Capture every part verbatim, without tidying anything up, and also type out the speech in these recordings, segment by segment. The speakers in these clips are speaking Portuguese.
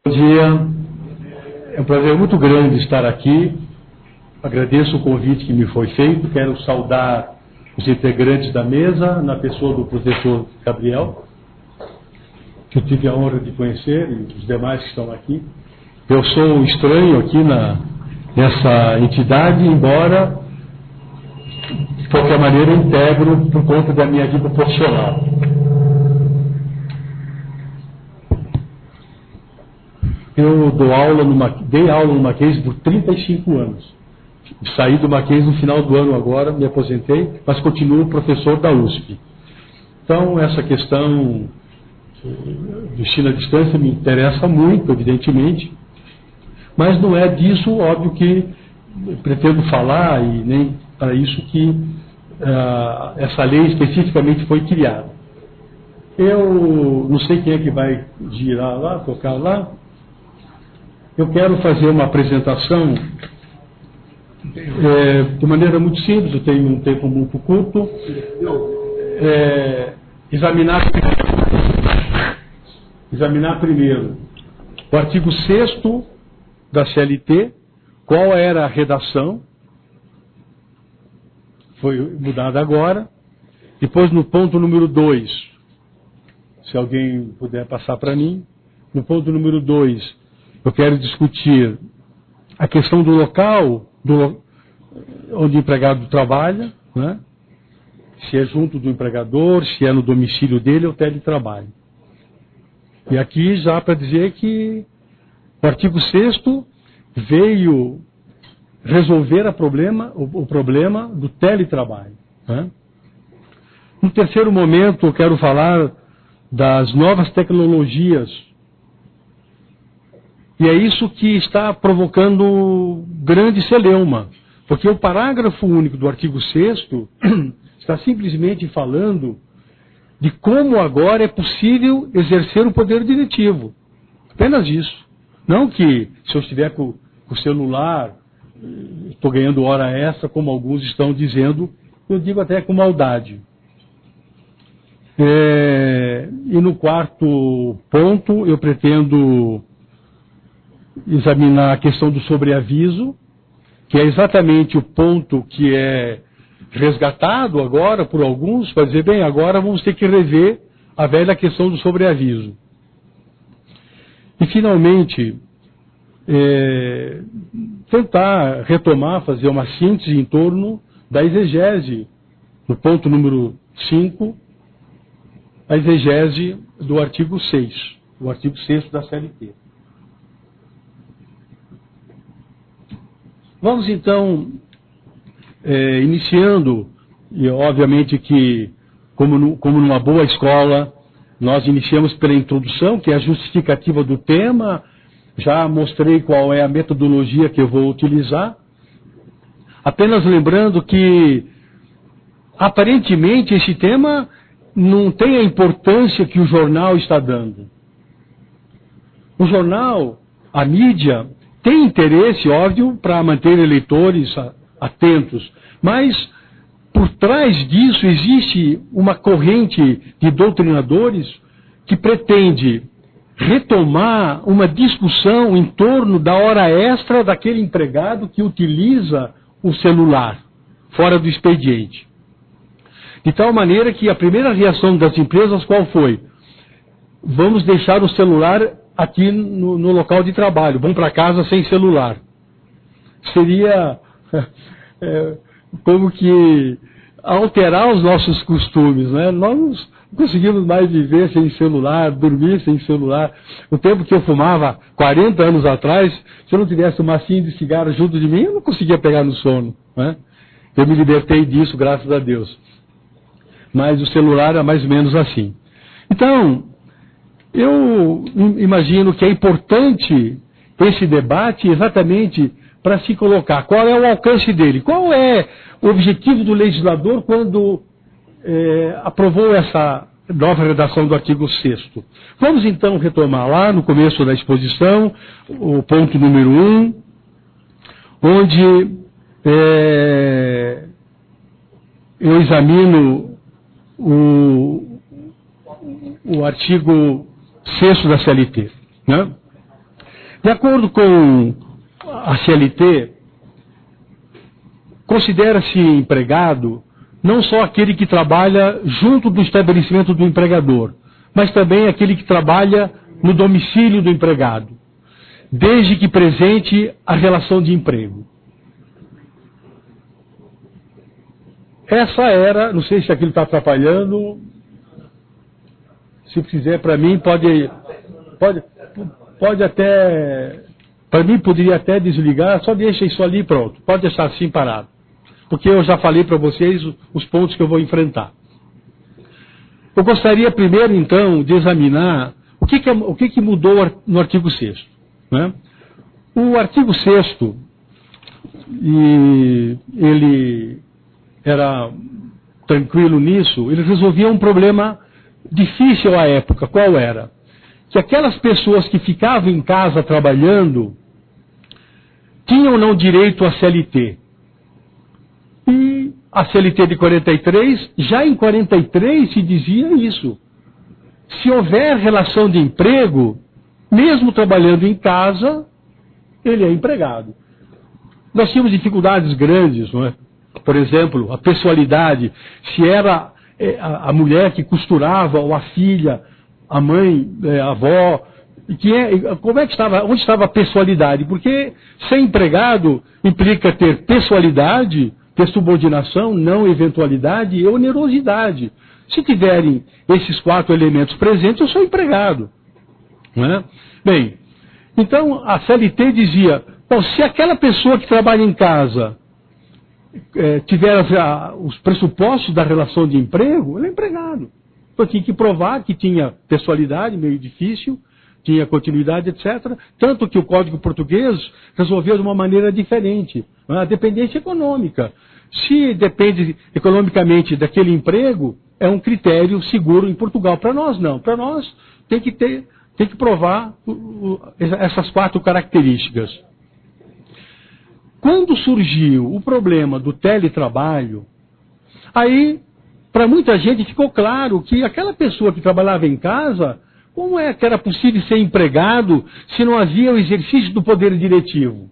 Bom dia, é um prazer muito grande estar aqui. Agradeço o convite que me foi feito. Quero saudar os integrantes da mesa, na pessoa do professor Gabriel, que eu tive a honra de conhecer, e os demais que estão aqui. Eu sou estranho aqui na, nessa entidade, embora, de qualquer maneira, integro por conta da minha vida profissional. Eu dou aula no, dei aula no Mackenzie por trinta e cinco anos. Saí do Mackenzie no final do ano agora, me aposentei, mas continuo professor da U S P. Então, essa questão do ensino à distância me interessa muito, evidentemente, mas não é disso, óbvio, que pretendo falar, e nem para isso que uh, essa lei especificamente foi criada. Eu não sei quem é que vai girar lá, tocar lá. Eu quero fazer uma apresentação é, de maneira muito simples, eu tenho um tempo muito curto. É, examinar, examinar primeiro o artigo sexto da C L T, qual era a redação, foi mudada agora. Depois, no ponto número dois, se alguém puder passar para mim, no ponto número dois, eu quero discutir a questão do local do, onde o empregado trabalha, né? Se é junto do empregador, se é no domicílio dele ou teletrabalho. E aqui já para dizer que o artigo sexto veio resolver a problema, o, o problema do teletrabalho, né? No terceiro momento, eu quero falar das novas tecnologias. E é isso que está provocando grande celeuma, porque o parágrafo único do artigo sexto está simplesmente falando de como agora é possível exercer o poder diretivo. Apenas isso. Não que se eu estiver com o celular, estou ganhando hora extra, como alguns estão dizendo, eu digo até com maldade. É, e no quarto ponto, eu pretendo examinar a questão do sobreaviso, que é exatamente o ponto que é resgatado agora por alguns, para dizer, bem, agora vamos ter que rever a velha questão do sobreaviso. E, finalmente, é, tentar retomar, fazer uma síntese em torno da exegese, no ponto número cinco, a exegese do artigo seis, o artigo sexto da C L T. Vamos, então, é, iniciando, e obviamente que, como, no, como numa boa escola, nós iniciamos pela introdução, que é a justificativa do tema. Já mostrei qual é a metodologia que eu vou utilizar. Apenas lembrando que, aparentemente, esse tema não tem a importância que o jornal está dando. O jornal, a mídia, tem interesse, óbvio, para manter eleitores atentos, mas por trás disso existe uma corrente de doutrinadores que pretende retomar uma discussão em torno da hora extra daquele empregado que utiliza o celular, fora do expediente. De tal maneira que a primeira reação das empresas qual foi? Vamos deixar o celular aqui no, no local de trabalho, vão para casa sem celular. Seria é, como que alterar os nossos costumes, né? Nós não conseguimos mais viver sem celular, dormir sem celular. O tempo que eu fumava, quarenta anos atrás, se eu não tivesse um macinho de cigarro junto de mim, eu não conseguia pegar no sono, né? Eu me libertei disso, graças a Deus. Mas o celular é mais ou menos assim. Então, eu imagino que é importante esse debate exatamente para se colocar qual é o alcance dele, qual é o objetivo do legislador quando é, aprovou essa nova redação do artigo sexto. Vamos então retomar lá no começo da exposição, o ponto número um, onde é, eu examino o, o artigo sexto da C L T, né? De acordo com a C L T, considera-se empregado não só aquele que trabalha junto do estabelecimento do empregador, mas também aquele que trabalha no domicílio do empregado, desde que presente a relação de emprego. Essa era, não sei se aquilo está atrapalhando, se quiser para mim pode, pode, pode até, para mim poderia até desligar, só deixa isso ali pronto, pode deixar assim parado. Porque eu já falei para vocês os pontos que eu vou enfrentar. Eu gostaria primeiro, então, de examinar o que, que, o que, que mudou no artigo sexto. Né? O artigo sexto, e ele era tranquilo nisso, ele resolvia um problema difícil à época. Qual era? Que aquelas pessoas que ficavam em casa trabalhando tinham ou não direito à C L T. E a C L T de quarenta e três, já em quarenta e três se dizia isso. Se houver relação de emprego, mesmo trabalhando em casa, ele é empregado. Nós tínhamos dificuldades grandes, não é? Por exemplo, a pessoalidade, se era a mulher que costurava, ou a filha, a mãe, a avó, que é, como é que estava, onde estava a pessoalidade? Porque ser empregado implica ter pessoalidade, ter subordinação, não eventualidade e onerosidade. Se tiverem esses quatro elementos presentes, eu sou empregado. Não é? Bem, então a C L T dizia, bom, se aquela pessoa que trabalha em casa é, tiver a, os pressupostos da relação de emprego, ele é empregado. Então tinha que provar que tinha pessoalidade, meio difícil, tinha continuidade, etcétera. Tanto que o Código Português resolveu de uma maneira diferente. A dependência econômica. Se depende economicamente daquele emprego, é um critério seguro em Portugal. Para nós, não. Para nós, tem que ter, tem que provar o, o, essas quatro características. Quando surgiu o problema do teletrabalho, aí, para muita gente, ficou claro que aquela pessoa que trabalhava em casa, como é que era possível ser empregado se não havia o exercício do poder diretivo?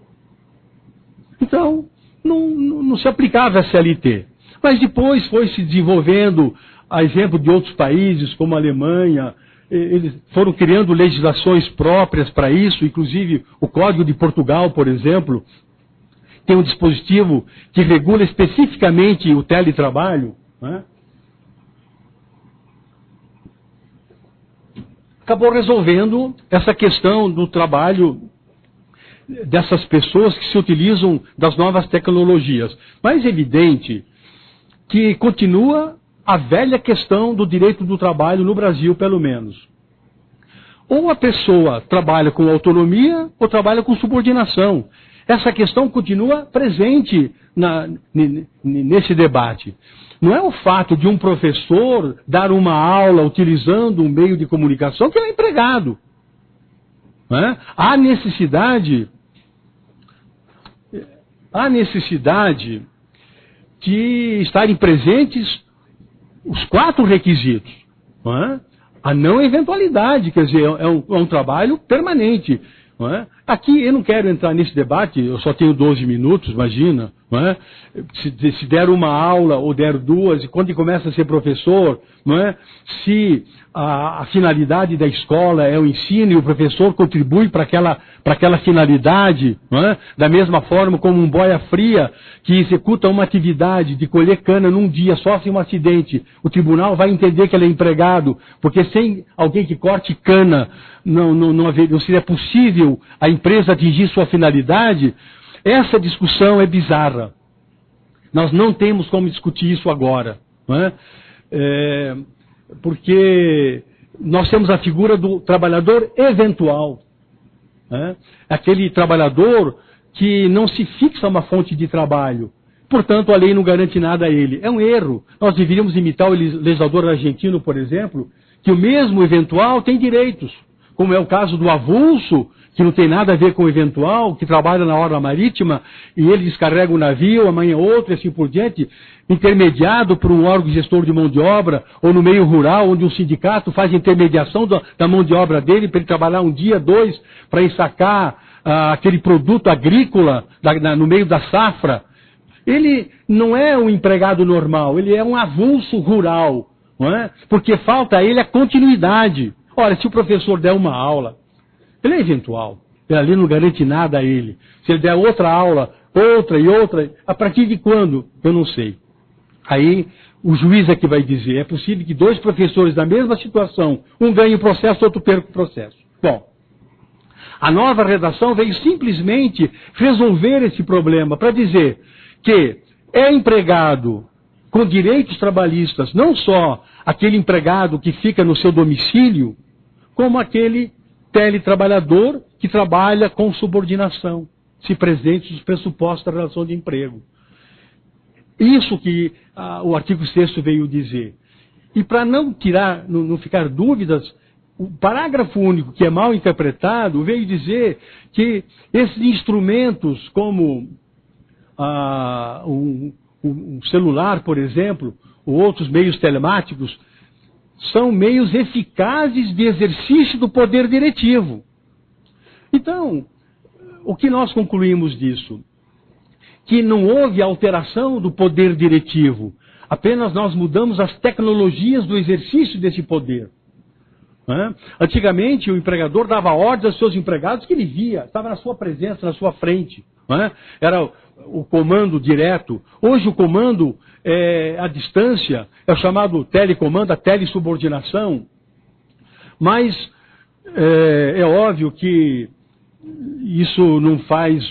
Então, não, não, não se aplicava a C L T. Mas depois foi se desenvolvendo, a exemplo de outros países, como a Alemanha, eles foram criando legislações próprias para isso, inclusive o Código de Portugal, por exemplo, tem um dispositivo que regula especificamente o teletrabalho, né? Acabou resolvendo essa questão do trabalho dessas pessoas que se utilizam das novas tecnologias. Mas é evidente que continua a velha questão do direito do trabalho no Brasil, pelo menos. Ou a pessoa trabalha com autonomia ou trabalha com subordinação. Essa questão continua presente na, nesse debate. Não é o fato de um professor dar uma aula utilizando um meio de comunicação que ele é empregado. Não é? Há necessidade, há necessidade de estarem presentes os quatro requisitos. Não é? A não eventualidade, quer dizer, é um, é um trabalho permanente. Não é? Aqui eu não quero entrar nesse debate, eu só tenho doze minutos, imagina. Não é? se, se der uma aula ou der duas, e quando começa a ser professor, não é? Se a, a finalidade da escola é o ensino e o professor contribui para aquela, para aquela finalidade, não é? Da mesma forma como um boia fria que executa uma atividade de colher cana num dia, sofre um acidente, o tribunal vai entender que ele é empregado, porque sem alguém que corte cana não, não, não, haver, não seria possível a empresa atingir sua finalidade. Essa discussão é bizarra. Nós não temos como discutir isso agora. Não é? É, porque nós temos a figura do trabalhador eventual. Né? Aquele trabalhador que não se fixa uma fonte de trabalho. Portanto, a lei não garante nada a ele. É um erro. Nós deveríamos imitar o legislador argentino, por exemplo, que o mesmo eventual tem direitos. como é o caso do avulso, que não tem nada a ver com o eventual, que trabalha na orla marítima e ele descarrega o navio, amanhã outro e assim por diante, intermediado por um órgão gestor de mão de obra, ou no meio rural, onde um sindicato faz intermediação da, da mão de obra dele para ele trabalhar um dia, dois, para ensacar ah, aquele produto agrícola da, na, no meio da safra. Ele não é um empregado normal, ele é um avulso rural, não é? Porque falta a ele a continuidade. Ora, se o professor der uma aula, ele é eventual, ele ali não garante nada a ele. Se ele der outra aula, outra e outra, a partir de quando? Eu não sei. Aí o juiz é que vai dizer, é possível que dois professores da mesma situação, um ganhe o processo, outro perca o processo. Bom, a nova redação veio simplesmente resolver esse problema para dizer que é empregado com direitos trabalhistas, não só aquele empregado que fica no seu domicílio, como aquele teletrabalhador que trabalha com subordinação, se presente os pressupostos da relação de emprego. Isso que ah, o artigo sexto veio dizer. E para não tirar, não, não ficar dúvidas, o parágrafo único, que é mal interpretado, veio dizer que esses instrumentos como ah, um, um celular, por exemplo, ou outros meios telemáticos, são meios eficazes de exercício do poder diretivo. Então, o que nós concluímos disso? Que não houve alteração do poder diretivo, apenas nós mudamos as tecnologias do exercício desse poder. Né? Antigamente, o empregador dava ordens aos seus empregados que ele via, estava na sua presença, na sua frente. Né? Era o, o comando direto. Hoje o comando é à distância, é o chamado telecomando, a telesubordinação. Mas é, é óbvio que isso não faz...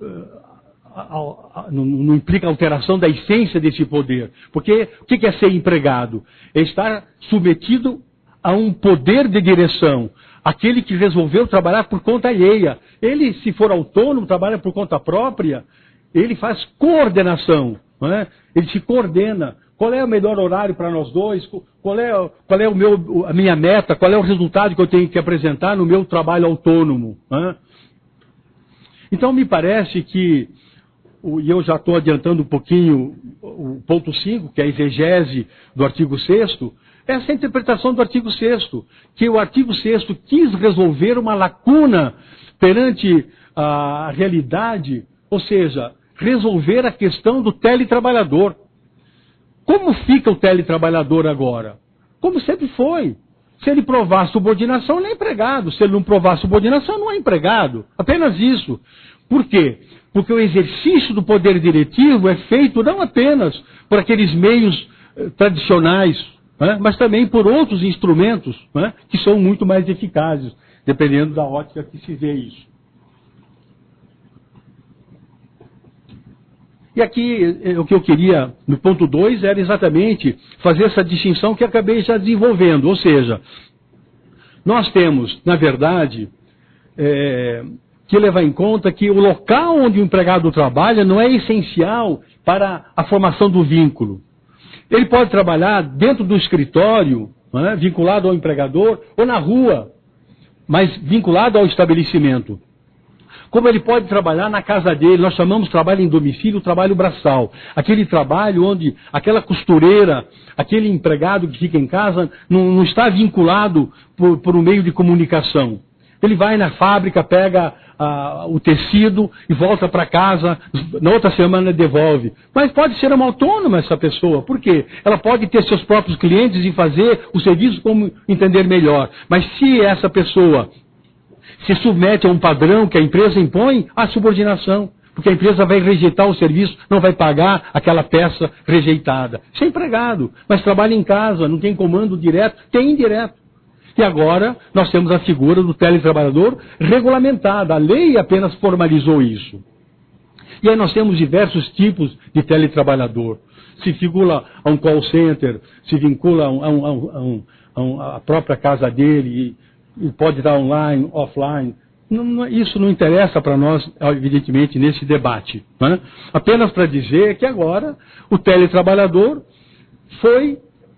Não, não implica alteração da essência desse poder. Porque o que é ser empregado? É estar submetido a um poder de direção. Aquele que resolveu trabalhar por conta alheia. Ele, se for autônomo, trabalha por conta própria, ele faz coordenação. Não é? Ele se coordena. Qual é o melhor horário para nós dois? Qual é, qual é o meu, a minha meta? Qual é o resultado que eu tenho que apresentar no meu trabalho autônomo? Não é? Então, me parece que e eu já estou adiantando um pouquinho o ponto cinco, que é a exegese do artigo sexto, essa é a interpretação do artigo sexto, que o artigo sexto quis resolver uma lacuna perante a realidade, ou seja, resolver a questão do teletrabalhador. Como fica o teletrabalhador agora? Como sempre foi. Se ele provar subordinação, ele é empregado. Se ele não provar subordinação, não é empregado. Apenas isso. Por quê? Porque o exercício do poder diretivo é feito não apenas por aqueles meios eh, tradicionais, né, mas também por outros instrumentos, né, que são muito mais eficazes, dependendo da ótica que se vê isso. E aqui, eh, o que eu queria, no ponto dois, era exatamente fazer essa distinção que acabei já desenvolvendo. Ou seja, nós temos, na verdade, é, que levar em conta que o local onde o empregado trabalha não é essencial para a formação do vínculo. Ele pode trabalhar dentro do escritório, né, vinculado ao empregador, ou na rua, mas vinculado ao estabelecimento. Como ele pode trabalhar na casa dele, nós chamamos de trabalho em domicílio, trabalho braçal. Aquele trabalho onde aquela costureira, aquele empregado que fica em casa, não, não está vinculado por, por um meio de comunicação. Ele vai na fábrica, pega ah, o tecido e volta para casa, na outra semana devolve. Mas pode ser uma autônoma essa pessoa. Por quê? Ela pode ter seus próprios clientes e fazer o serviço como entender melhor. Mas se essa pessoa se submete a um padrão que a empresa impõe, há subordinação. Porque a empresa vai rejeitar o serviço, não vai pagar aquela peça rejeitada. Isso é empregado, mas trabalha em casa, não tem comando direto, tem indireto. E agora nós temos a figura do teletrabalhador regulamentada. A lei apenas formalizou isso. E aí nós temos diversos tipos de teletrabalhador. Se vincula a um call center, se vincula a, um, a, um, a, um, a, um, a própria casa dele, e, e pode dar online, offline. Não, não, isso não interessa para nós, evidentemente, nesse debate. Né? Apenas para dizer que agora o teletrabalhador foi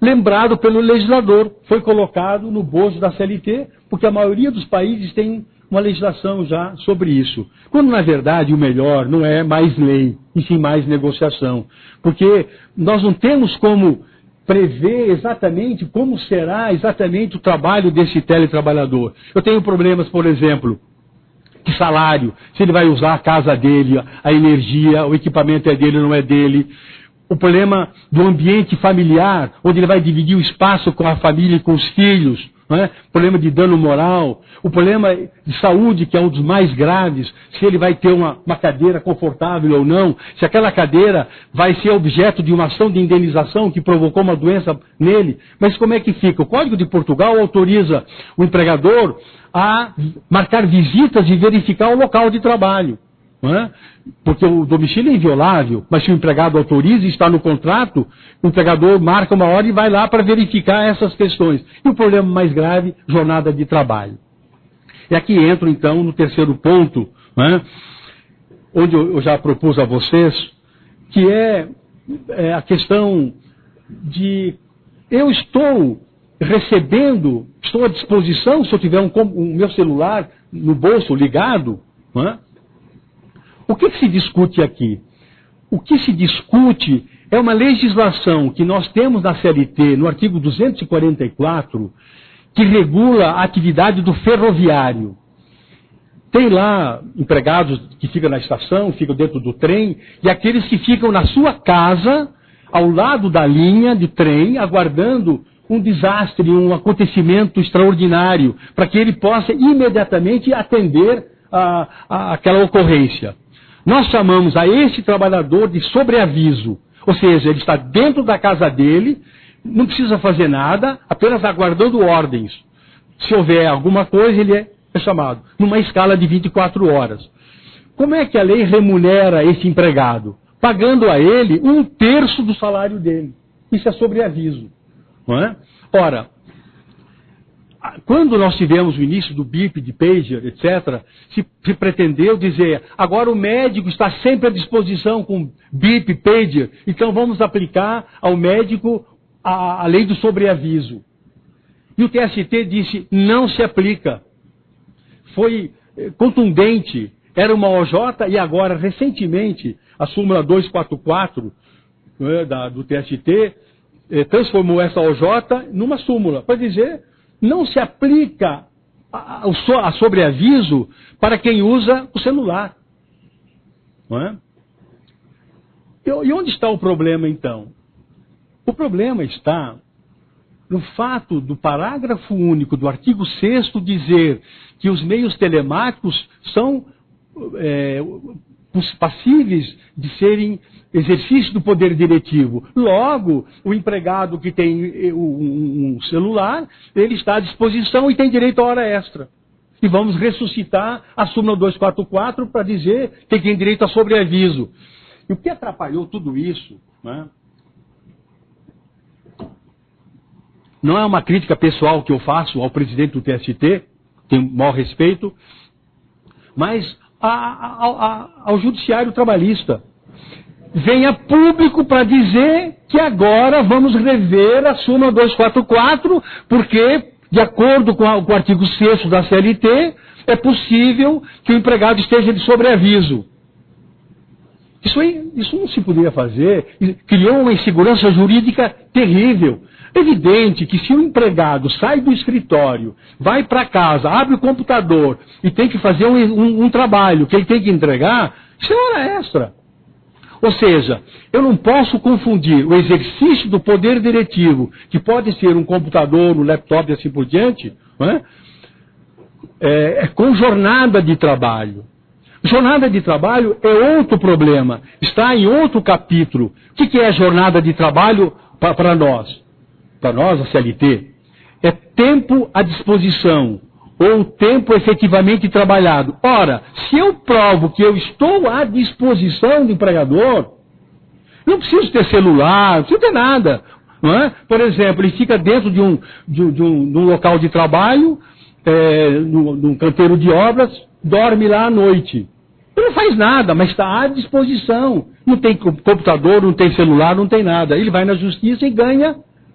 lembrado pelo legislador, foi colocado no bojo da C L T, porque a maioria dos países tem uma legislação já sobre isso. Quando, na verdade, o melhor não é mais lei, e sim mais negociação. Porque nós não temos como prever exatamente como será exatamente o trabalho desse teletrabalhador. Eu tenho problemas, por exemplo, de salário, se ele vai usar a casa dele, a energia, o equipamento é dele ou não é dele. O problema do ambiente familiar, onde ele vai dividir o espaço com a família e com os filhos. Não é? O problema de dano moral, o problema de saúde, que é um dos mais graves, se ele vai ter uma, uma cadeira confortável ou não, se aquela cadeira vai ser objeto de uma ação de indenização que provocou uma doença nele. Mas como é que fica? O Código de Portugal autoriza o empregador a marcar visitas e verificar o local de trabalho. Não é? Porque o domicílio é inviolável, mas se o empregado autoriza e está no contrato, o empregador marca uma hora e vai lá para verificar essas questões. E o problema mais grave, jornada de trabalho. E aqui entro então no terceiro ponto, não é? Onde eu já propus a vocês, que é, é a questão de eu estou recebendo, estou à disposição, se eu tiver um, um meu celular no bolso ligado, não é? O que, que se discute aqui? O que se discute é uma legislação que nós temos na C L T, no artigo duzentos e quarenta e quatro, que regula a atividade do ferroviário. Tem lá empregados que ficam na estação, ficam dentro do trem, e aqueles que ficam na sua casa, ao lado da linha de trem, aguardando um desastre, um acontecimento extraordinário, para que ele possa imediatamente atender a, a, aquela ocorrência. Nós chamamos a esse trabalhador de sobreaviso, ou seja, ele está dentro da casa dele, não precisa fazer nada, apenas aguardando ordens. Se houver alguma coisa, ele é, é chamado, numa escala de vinte e quatro horas. Como é que a lei remunera esse empregado? Pagando a ele um terço do salário dele. Isso é sobreaviso. Não é? Ora, quando nós tivemos o início do B I P, de pager, etcétera, se, se pretendeu dizer, agora o médico está sempre à disposição com B I P, pager, então vamos aplicar ao médico a, a lei do sobreaviso. E o T S T disse, não se aplica. Foi eh, contundente, era uma O J e agora, recentemente, a súmula duzentos e quarenta e quatro né, da, do T S T eh, transformou essa O J numa súmula, para dizer... Não se aplica a, a, a sobreaviso para quem usa o celular. Não é? E, e onde está o problema, então? O problema está no fato do parágrafo único do artigo sexto dizer que os meios telemáticos são é, passíveis de serem exercício do poder diretivo. Logo, o empregado que tem um celular, ele está à disposição e tem direito à hora extra. E vamos ressuscitar a súmula duzentos e quarenta e quatro para dizer que tem direito a sobreaviso. E o que atrapalhou tudo isso, né, não é uma crítica pessoal que eu faço ao presidente do T S T, tenho maior respeito, mas a, a, a, ao judiciário trabalhista. Venha público para dizer que agora vamos rever a súmula duzentos e quarenta e quatro, porque, de acordo com, a, com o artigo sexto da C L T, é possível que o empregado esteja de sobreaviso. Isso, aí, isso não se poderia fazer, criou uma insegurança jurídica terrível. Evidente que se o empregado sai do escritório, vai para casa, abre o computador e tem que fazer um, um, um trabalho que ele tem que entregar, isso é hora extra. Ou seja, eu não posso confundir o exercício do poder diretivo, que pode ser um computador, um laptop e assim por diante, não é? É, com jornada de trabalho. Jornada de trabalho é outro problema, está em outro capítulo. O que, que é jornada de trabalho para nós? Para nós, a C L T, é tempo à disposição, ou tempo efetivamente trabalhado. Ora, se eu provo que eu estou à disposição do empregador, não preciso ter celular, não preciso ter nada. Não é? Por exemplo, ele fica dentro de um, de, de um, de um local de trabalho, é, num, num canteiro de obras, dorme lá à noite. Ele não faz nada, mas está à disposição. Não tem computador, não tem celular, não tem nada. Ele vai na justiça e ganha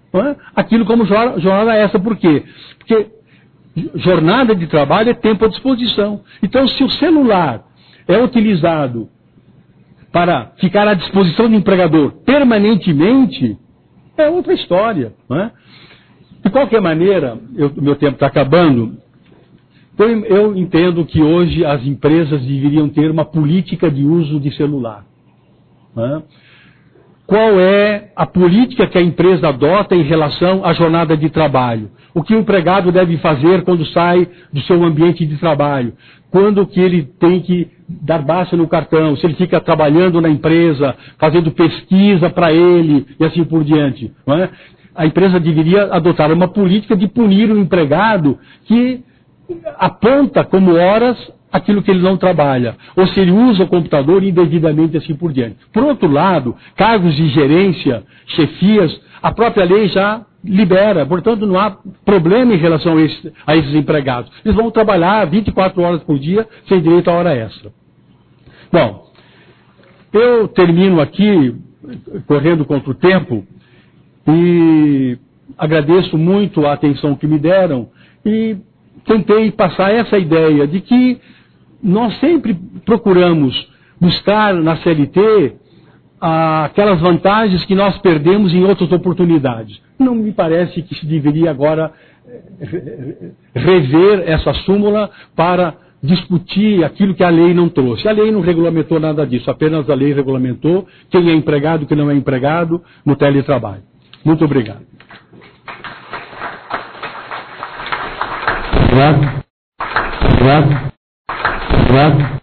não é? Aquilo como jornada extra. Por quê? Porque jornada de trabalho é tempo à disposição. Então, se o celular é utilizado para ficar à disposição do empregador permanentemente, é outra história. Não é? De qualquer maneira, o meu tempo está acabando, então eu entendo que hoje as empresas deveriam ter uma política de uso de celular. Não é? Qual é a política que a empresa adota em relação à jornada de trabalho? O que o empregado deve fazer quando sai do seu ambiente de trabalho? Quando que ele tem que dar baixa no cartão? Se ele fica trabalhando na empresa, fazendo pesquisa para ele e assim por diante. Não é? A empresa deveria adotar uma política de punir o empregado que aponta como horas aquilo que ele não trabalha, ou se ele usa o computador indevidamente assim por diante. Por outro lado, cargos de gerência, chefias, a própria lei já libera, portanto não há problema em relação a, esse, a esses empregados. Eles vão trabalhar vinte e quatro horas por dia sem direito a hora extra. Bom, eu termino aqui, correndo contra o tempo, e agradeço muito a atenção que me deram e tentei passar essa ideia de que nós sempre procuramos buscar na C L T ah, aquelas vantagens que nós perdemos em outras oportunidades. Não me parece que se deveria agora rever essa súmula para discutir aquilo que a lei não trouxe. A lei não regulamentou nada disso, apenas a lei regulamentou quem é empregado e quem não é empregado no teletrabalho. Muito obrigado. Obrigado. Obrigado. Obrigado.